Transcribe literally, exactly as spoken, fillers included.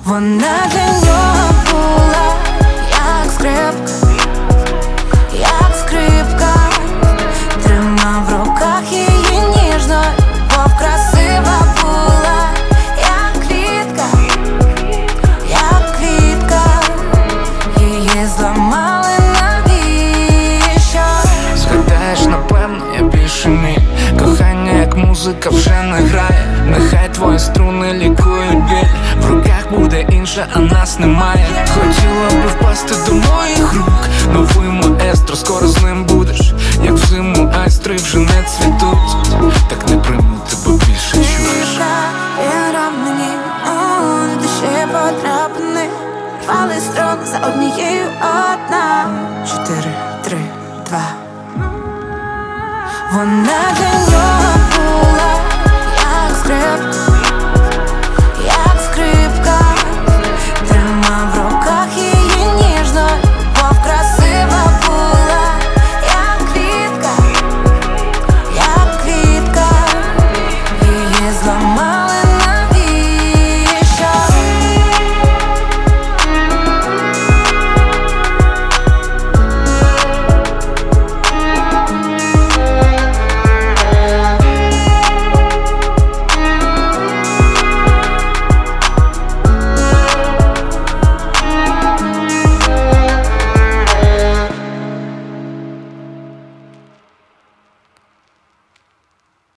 Вона для нього була як скрипка, як скрипка. Тримав в руках її ніжно, любов красива була, як квітка, як квітка. Її зламали, навіщо? Згадаєш, напевно, я більше мій. Кохання, як музика, вже не грає. Нехай твої струни лікують біль. В руках буде інше, а нас немає. Хотіла би впасти до моїх рук. Новий маестро, скоро з ним будеш. Як взиму айстри вже не цвітуть. Так не прийму тебе більше, чуєш? Він раб мені, о, душі потраплений. Вали струн за однією одна. Чотири, три, два. Вона для нього